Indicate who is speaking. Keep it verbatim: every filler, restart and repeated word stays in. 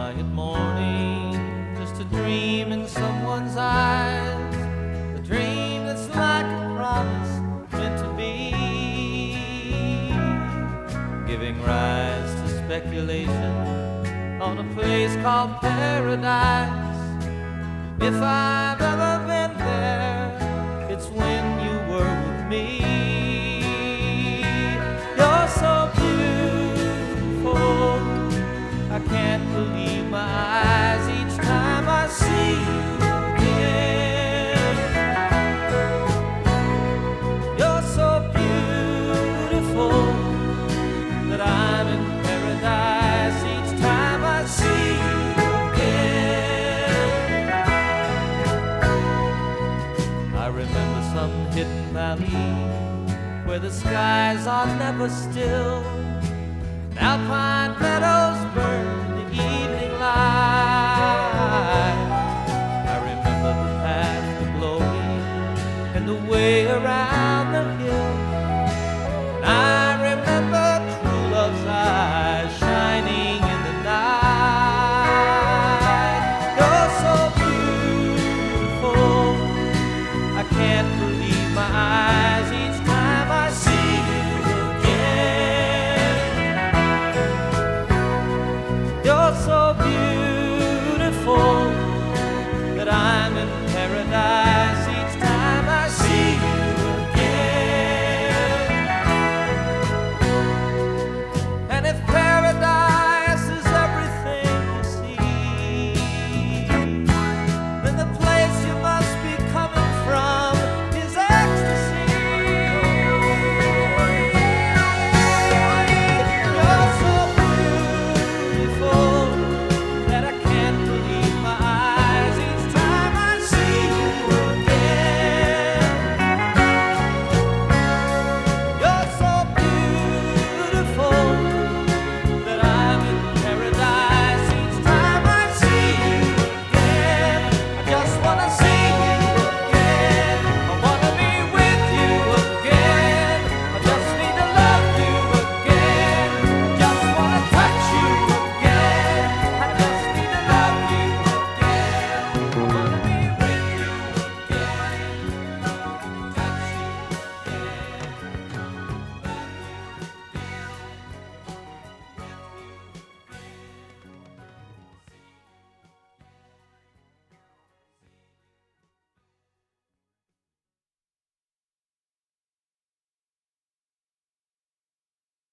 Speaker 1: quiet morning, just a dream in someone's eyes, a dream that's like a promise meant to be, giving rise to speculation on a place called paradise. If I've ever been there, it's when you were with me. You're so beautiful, I can't believe my eyes each time I see you again. You're so beautiful that I'm in paradise each time I see you again. I remember some hidden valley where the skies are never still, and alpine meadows burn in the evening light. I remember the path to glory and the way around the hill, and I remember true love's eyes shining in the night. You're so beautiful, I can't believe my eyes each time I see you again. You're so